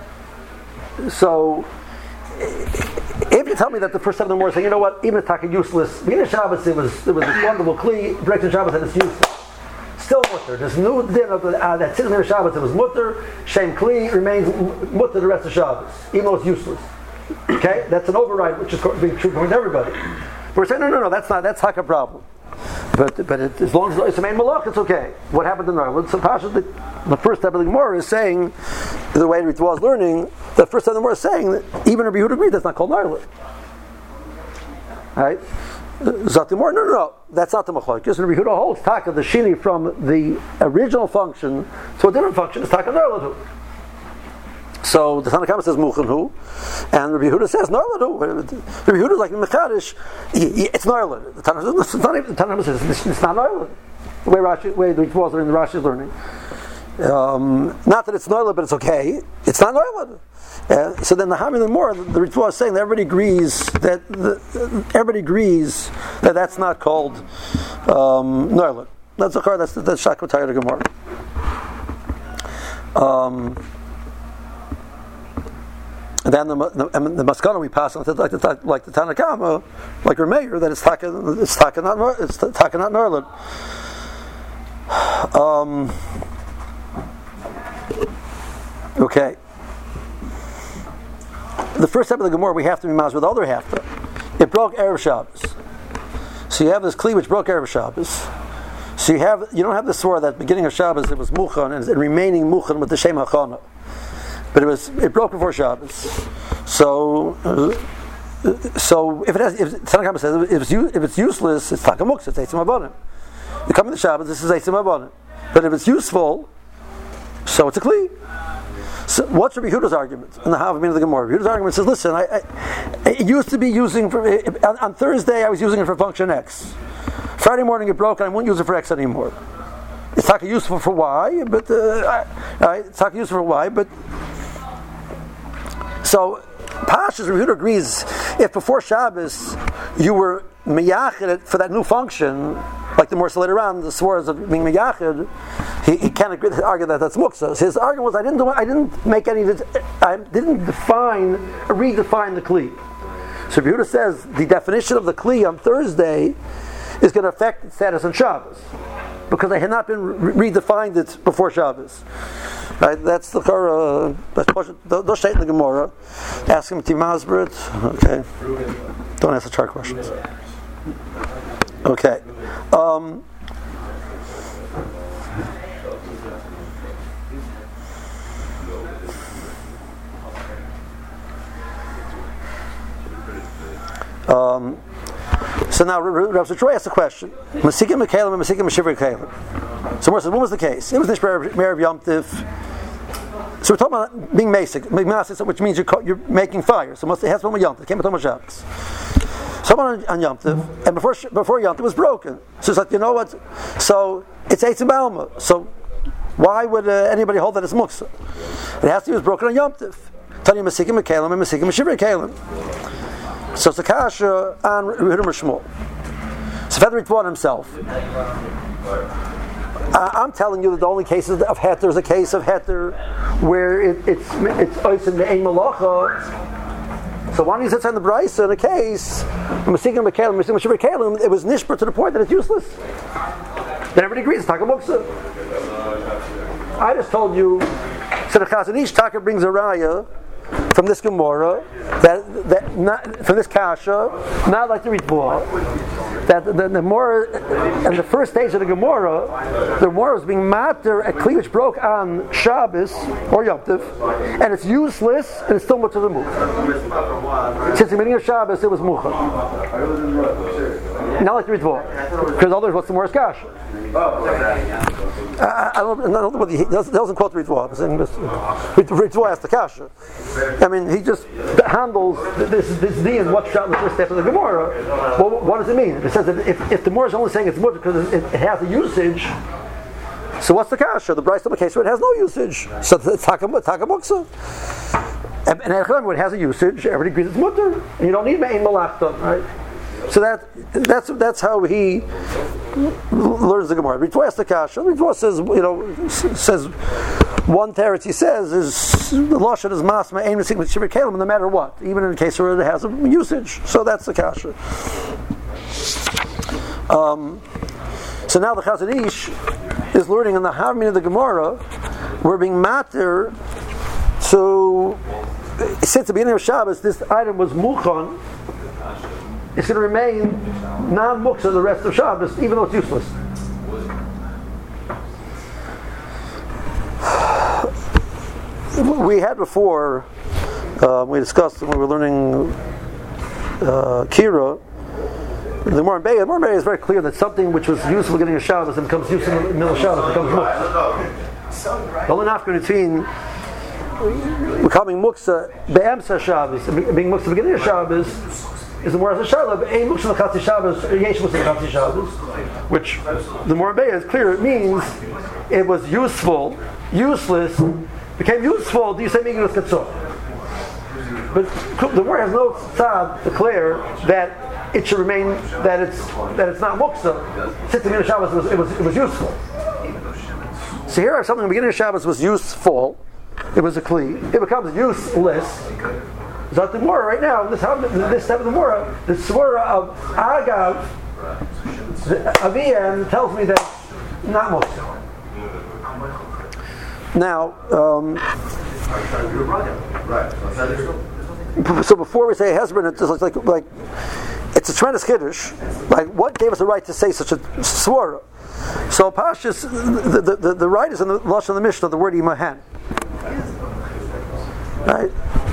A: So, if you tell me that the first step of the Gemara is saying, you know what, even if it's useless, being a Shabbos, it was, it was this wonderful Kli, breaking Shabbos, and it's useless. Still mutter. There's no din of uh, that sitting there Shabbos. It was mutter. Shem Kli remains mutter the rest of Shabbos, even though it's useless. Okay, that's an override, which is being true for everybody. But we're saying no, no, no. That's not. That's not a problem. But but it, as long as it's a main malach, it's okay. What happened in Narland? So Pasha, the, the first step of the Gemara is saying, the way Ritva was learning, the first step of the Gemara is saying that even Rabbi Yehuda agreed that's not called Narland. Right? Zatimor, no, no, no, that's not the machlokes. Rabbi Yehuda holds taka the shini from the original function to a different function is taka narladu. So the Tanakh says muchanhu, and Rabbi Yehuda says narladu. Rabbi Yehuda is like mechadish, it's narlad. The Tanakh says it's not narlad. The way Rashi, way the Ritva are in the Rashi's learning. Um, not that it's narlad, but it's okay. It's not narlad. Uh, so then the Hamid and more, the, the Ritva is saying that everybody agrees that the, everybody agrees that that's not called um, Narlet. That's a car. That's that's Shakotayr Gemara. Um, and then the the, the Maskana we pass on like the like the Tanakama, like Rameir, that it's taka it's taka not it's taka not Narlet. Um, okay. The first step of the Gemara, we have to be masked with the other half. It broke Erev Shabbos. So you have this Kli which broke Erev Shabbos. So you have you don't have the swore that beginning of Shabbos it was Muchan and, and remaining Muchan with the Shem HaChana. But it was it broke before Shabbos. So uh, so if it has if Tanakh says if it's if it's useless, it's Takamuksa, it's Eitzim Abonim. You come into Shabbos, this is Eitzim Abonim. But if it's useful, so it's a Kli. So what's Rabbi Yehuda's argument in the Havamim of the Gemara? Rabbi Yehuda's argument says, listen, I, I, it used to be using for on, on Thursday I was using it for function X. Friday morning it broke and I won't use it for X anymore. It's not useful for Y, but uh, I, it's not useful for Y. But so Pashas Rabbi Yehuda agrees if before Shabbos you were miyachid for that new function, like the more later on the swears of being miyachid. He, he can't agree to argue that that's muksa. So his argument was, I didn't do, I didn't make any, I didn't define, redefine the kli. So Yehuda says the definition of the kli on Thursday is going to affect its status on Shabbos because I had not been re- redefined it before Shabbos. Right? That's the uh, those state in the Gemara. Ask him to Masbrit. Okay. Don't ask the chart questions. Okay. Um, Um, so now Rav Troy asked a question. Masikim Mekalim and Masikim Meshivri Kalim. So when was the case? It was Nishbar Meir Yom Tiv. So we're talking about being Masik, which means you're, you're making fire. So it has to be on Yom Tiv. It can't be on Shabbos. Someone on Yom Tiv, and before before Yom Tiv was broken. So it's like, you know what? So it's Eitzim B'alma. So why would uh, anybody hold that it's Muksa? It has to be it was broken on Yom Tiv. Tanya Masikim Mekalim and Masikim Meshivri Kalim. So it's a kasha on Yehuda Shmuel. So Feder Ritva himself. Uh, I'm telling you that the only cases of heter is a case of heter where it, it's it's ois in the ein malacha. So when he sits on the brayso in a case, Masikim Mekalim, Masikim Meshivri Kalim, it was nishper to the point that it's useless. Then everybody agrees it's takamuksa. I just told you. So the chazon each taka brings a raya from this Gemara, that that not from this kasha, not like the Ritva, that the, the, the more in the first stage of the Gemara, the Gemara was being matter a kli which broke on Shabbos or Yom Tiv, and it's useless and it's still much to the move. Since the beginning of Shabbos, it was mucha. Not like the Ritva, because others what's the more kasha. I, I don't, I don't know what he doesn't, doesn't quote the Ritva. Ritva asked the kasha. I mean, he just handles this this din. What's shot in the first step of the Gemara? Well, what does it mean? It says that if, if the Gemara is only saying it's mutter because it, it has a usage, so what's the kasha? The Bryce case where it has no usage, so it's takamuksa. And, and when it has a usage, everybody agrees it's mutter, and you don't need Me'ein Malachta, right? So that that's that's how he learns the Gemara. Ritva asks the kasha. Ritva says, you know, says one teretz he says is the lashon is masma aim to with shiver kalim no matter what, even in the case where it has a usage. So that's the kasha. Um, so now the Chazon Ish is learning in the Havmin of the Gemara. We're being matter. So since the beginning of Shabbos, this item was muchon. It's going to remain non-muksa the rest of Shabbos, even though it's useless. We had before, uh, we discussed when we were learning uh, Kira, the Moran Bey. The Moran Bey is very clear that something which was useful beginning of Shabbos and becomes useful in the middle of Shabbos becomes muksa. The only nafka between becoming muksa be'emsa Shabbos and being muksa beginning of Shabbos is the Moraz Hashalab, ein muksa l'chatzi Shabbos, yesh muksa l'chatzi Shabbos, which the Moran Bey is clear. It means it was useful, useless, became useful. Do you say migdus katzor? But the Moran has no tzad to declare that it should remain that it's that it's not muksa. Since the beginning of Shabbos it was, it was it was useful. So here, something in the beginning of Shabbos was useful. It was a kli. It becomes useless. Zot the Gemara right now, this this step of the Gemara, the Svara of Agav Avian tells me that not most. Now, um, so before we say Hezbollah, it's like like it's a tremendous kiddush. Like, what gave us the right to say such a Svara? So Pashas, the the, the, the right is in the Lashon of the Mishnah, the word Imahan. Right.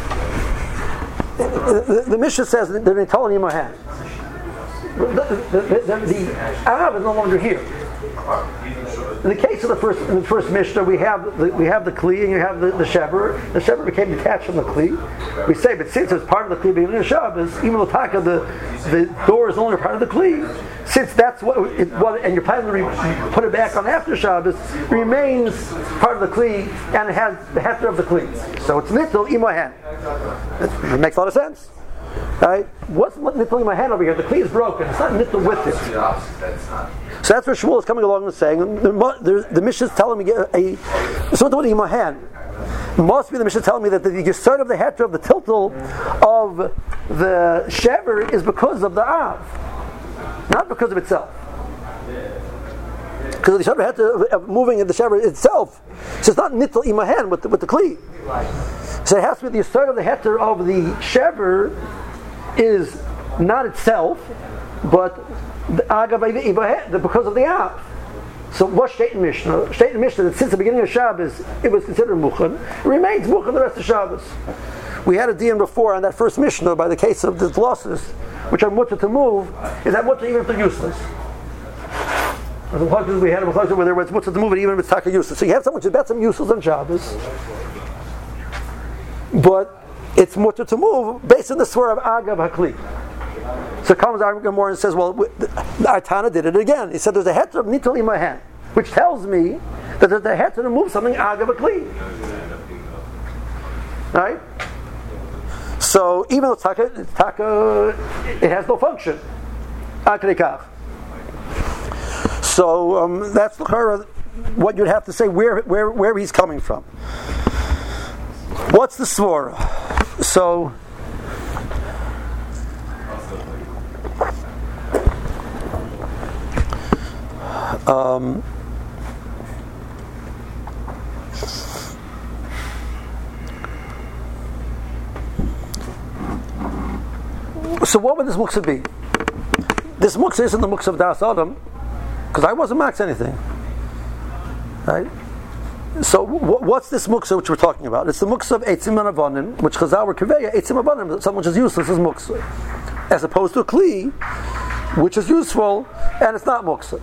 A: The, the Mishnah says that they're telling Imahan. The, the, the, the, the Av is no longer here. In the case of the first, in the first Mishnah, we have the, we have the Kli and you have the, the Shever. The Shever became detached from the Kli. We say, but since it's part of the Kli beginning of Shabbos, even though Taka, the the door is no longer part of the Kli, since that's what, it, what and you're planning to re, put it back on after Shabbos, remains part of the Kli and it has the hefter of the Kli. So it's Nittel Imahan. It makes a lot of sense. Right? What's Nittel Imahan over here? The Kli is broken. It's not Nittel with it. So that's where Shmuel is coming along and saying the, the, the Mishnah is telling me a, a so what do Imahan? Must be the Mishnah telling me that the yesod of the heter of the tiltal of the shever is because of the Av, not because of itself. Because the shever heter of moving in the shever itself, so it's not nittel imahan with the, with the kli. So it has to be the yesod of the heter of the shever is not itself, but the agav because of the Av. So what state in Mishnah? State in Mishnah that since the beginning of Shabbos it was considered muchan, it remains muchan the rest of Shabbos. We had a dian before on that first Mishnah by the case of the glosses, which are mutter to move. Is that mutter even if they're useless? We had a where there was mutter to move, it even if it's taka useless. So you have something which is about some useless on Shabbos, but it's mutter to move based on the swear of agav hakli. So comes our Gemara and says, well, our Tana did it again. He said there's a heter of nittel imahan, which tells me that there's a heter to move something agav hakli. Right? So even though it's taka, it's taka, it has no function. Akrekach. So um, that's what you'd have to say where where where he's coming from. What's the svara? So. Um, so what would this muksa be? This muksa isn't the muksa of Das Adam, because I wasn't max anything. Right? So w- what's this muksa which we're talking about? It's the muksa of Eitzim and Avanim, which Chazal were Kaveya, Eitzim Avanim, something which is useless is muksa. As opposed to a Kli, which is useful, and it's not muksa.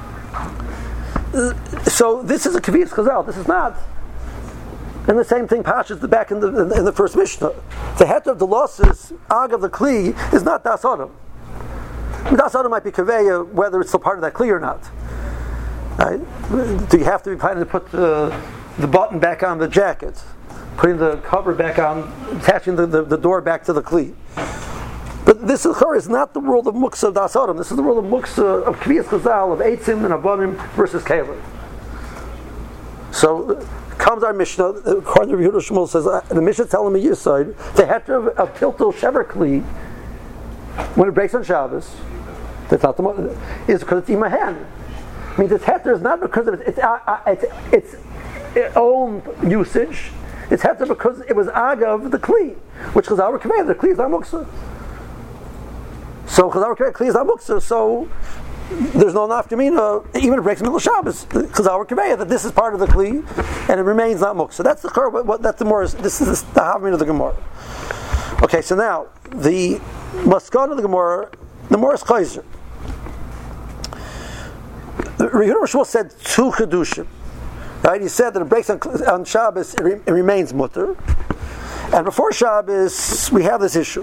A: So this is a Kaviyas Chazal. This is not. And the same thing Pashas back in the in the first Mishnah. The heter of the losses, Ag of the Kli, is not Das Adam. Das Adam might be Kaveya, whether it's still part of that Kli or not. Right? Do you have to be planning to put the, the button back on the jacket? putting the cover back on, attaching the, the, the door back to the kli. But this is not the world of Muksa Das Adam. This is the world of Muksa, of Kviyas Chazal, of Eitzim and Avanim versus Caleb. So comes our Mishnah, according to Yehuda Shmuel says, uh, the Mishnah is telling me your side, the heter of, of Tiltul Shever Kli, when it breaks on Shabbos, that's not the is because it's Imahan. I mean, this heter is not because of its, it's, uh, it's, it's its own usage. It's heter because it was Agav the Kli, which Chazal Rekaveh, the Kli is not Muksa. So Chazal Rekaveh, Kli is not Muksa, so there's no nafkamina, even if it breaks middle Shabbos, Chazal Rekaveh, that this is part of the Kli, and it remains not Muksa. That's the Chor, what that's the more, this is the Havmin of the Gemara. Okay, so now, the Maskan of the Gemara, the Gemara is Chayzer. Yehuda Shmuel said two Chedushim. Right? He said that it breaks on, on Shabbos, it, re, it remains mutter. And before Shabbos, we have this issue.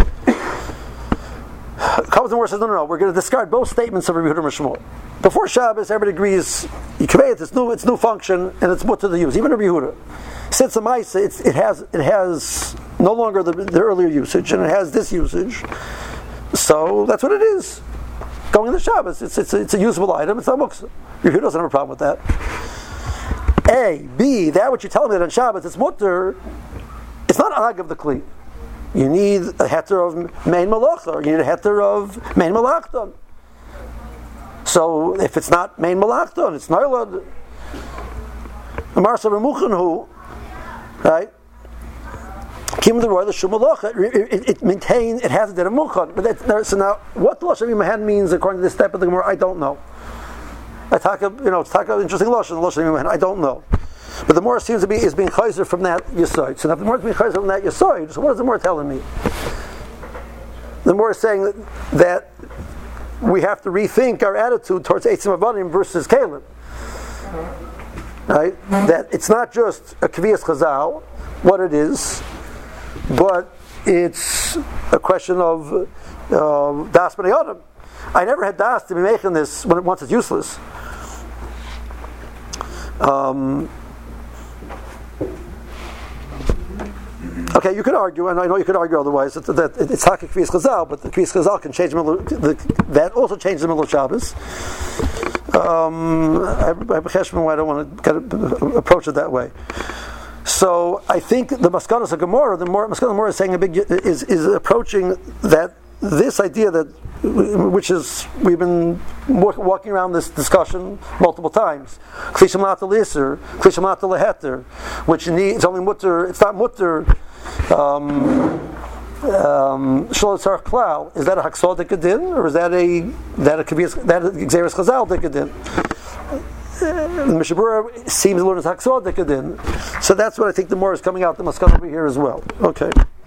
A: Comes and says, no, no, no, we're going to discard both statements of Yehuda Shmuel. Before Shabbos, everybody agrees, you convey it, it's new, it's new function, and it's mutter to use. Even Rabbi Yehuda. Since the Maisa, it's, it has it has no longer the, the earlier usage, and it has this usage. So that's what it is. Going in the Shabbos, it's it's, it's a usable item. It's not muksa. Yehuda doesn't have a problem with that. A, B, that what you're telling me that on Shabbos it's mutter. It's not ag of the kli. You need a heter of main malacha, or you need a heter of main malachton. So if it's not main malachton, it's nailad. Amarsa remuchanhu, right? Kim the roy the shumalacha. It, it maintains. It has a din of muchan. But that's, so now, what the lashon imahan means according to this step of the Gemara, I don't know. I talk, you know, it's talk interesting lashon. Lashon imahan, I don't know. But the more seems to be is being chayzer from that yisoid. So now the more is being chayzer from that yisoid. So what is the more telling me? The more is saying that, that we have to rethink our attitude towards Eitzim Avanim versus Caleb. Right? That it's not just a Kviyas Chazal, what it is, but it's a question of uh, Das B'nai Adam. I never had Das to be making this when it, once it's useless. Um, okay, you could argue, and I know you could argue otherwise, that, that it's Hakik Kviyas Chazal, but the Kviyas Chazal can change the middle, the, that also changes the middle of Shabbos. Um, I, I, I don't want to approach it that way. So I think the Maskanos of Gemara, the more Maskanos of Gemara is saying a big is is approaching that this idea that which is we've been walking around this discussion multiple times. Klisham lata liser, klisham lata leheter, which needs only mutter. It's not mutter. Um, Um, Shalot Sarach Klal, is that a Haksal Dikadin, or is that a that a Kviyas that a Xeris Chazal Dikadin? The Mishabura seems to learn as Haksal Dikadin, so that's what I think the more is coming out the Maskan over here as well. Okay.